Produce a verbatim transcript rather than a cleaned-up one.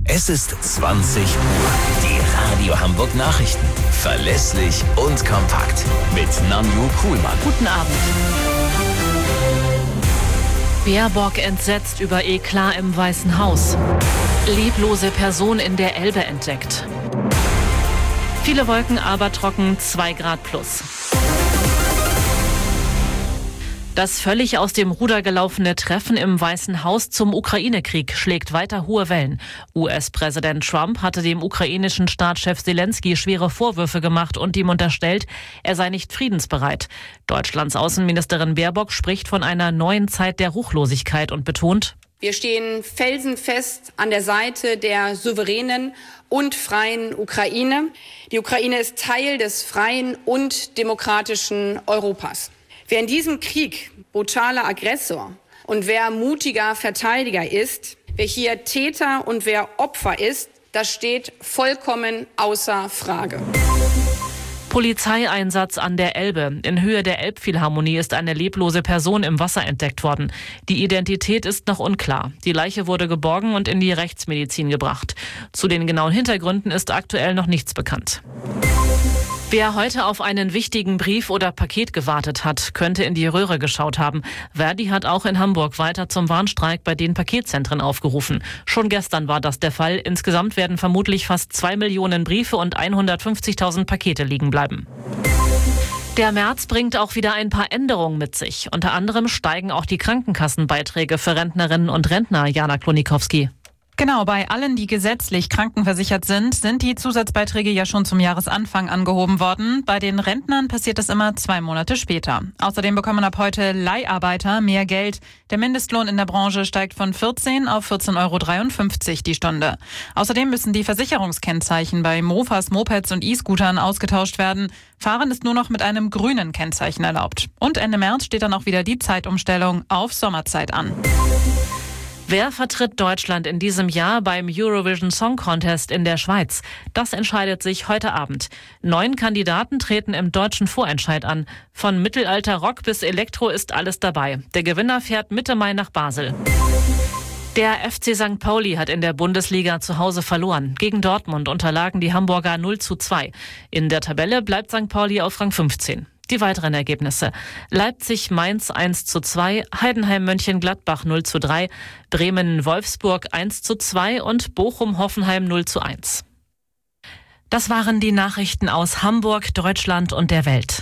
Es ist zwanzig Uhr. Die Radio Hamburg Nachrichten. Verlässlich und kompakt. Mit Nanju Kuhlmann. Guten Abend. Baerbock entsetzt über Eklat im Weißen Haus. Leblose Person in der Elbe entdeckt. Viele Wolken, aber trocken, zwei Grad plus. Das völlig aus dem Ruder gelaufene Treffen im Weißen Haus zum Ukraine-Krieg schlägt weiter hohe Wellen. U S-Präsident Trump hatte dem ukrainischen Staatschef Selensky schwere Vorwürfe gemacht und ihm unterstellt, er sei nicht friedensbereit. Deutschlands Außenministerin Baerbock spricht von einer neuen Zeit der Ruchlosigkeit und betont: Wir stehen felsenfest an der Seite der souveränen und freien Ukraine. Die Ukraine ist Teil des freien und demokratischen Europas. Wer in diesem Krieg brutaler Aggressor und wer mutiger Verteidiger ist, wer hier Täter und wer Opfer ist, das steht vollkommen außer Frage. Polizeieinsatz an der Elbe. In Höhe der Elbphilharmonie ist eine leblose Person im Wasser entdeckt worden. Die Identität ist noch unklar. Die Leiche wurde geborgen und in die Rechtsmedizin gebracht. Zu den genauen Hintergründen ist aktuell noch nichts bekannt. Wer heute auf einen wichtigen Brief oder Paket gewartet hat, könnte in die Röhre geschaut haben. Verdi hat auch in Hamburg weiter zum Warnstreik bei den Paketzentren aufgerufen. Schon gestern war das der Fall. Insgesamt werden vermutlich fast zwei Millionen Briefe und hundertfünfzigtausend Pakete liegen bleiben. Der März bringt auch wieder ein paar Änderungen mit sich. Unter anderem steigen auch die Krankenkassenbeiträge für Rentnerinnen und Rentner. Jana Klonikowski. Genau, bei allen, die gesetzlich krankenversichert sind, sind die Zusatzbeiträge ja schon zum Jahresanfang angehoben worden. Bei den Rentnern passiert das immer zwei Monate später. Außerdem bekommen ab heute Leiharbeiter mehr Geld. Der Mindestlohn in der Branche steigt von vierzehn auf vierzehn Euro dreiundfünfzig die Stunde. Außerdem müssen die Versicherungskennzeichen bei Mofas, Mopeds und E-Scootern ausgetauscht werden. Fahren ist nur noch mit einem grünen Kennzeichen erlaubt. Und Ende März steht dann auch wieder die Zeitumstellung auf Sommerzeit an. Wer vertritt Deutschland in diesem Jahr beim Eurovision Song Contest in der Schweiz? Das entscheidet sich heute Abend. Neun Kandidaten treten im deutschen Vorentscheid an. Von Mittelalter-Rock bis Elektro ist alles dabei. Der Gewinner fährt Mitte Mai nach Basel. Der F C Sankt Pauli hat in der Bundesliga zu Hause verloren. Gegen Dortmund unterlagen die Hamburger null zu zwei. In der Tabelle bleibt Sankt Pauli auf Rang fünfzehn. Die weiteren Ergebnisse: Leipzig-Mainz eins zu zwei, Heidenheim-Mönchengladbach null zu drei, Bremen-Wolfsburg eins zu zwei und Bochum-Hoffenheim null zu eins. Das waren die Nachrichten aus Hamburg, Deutschland und der Welt.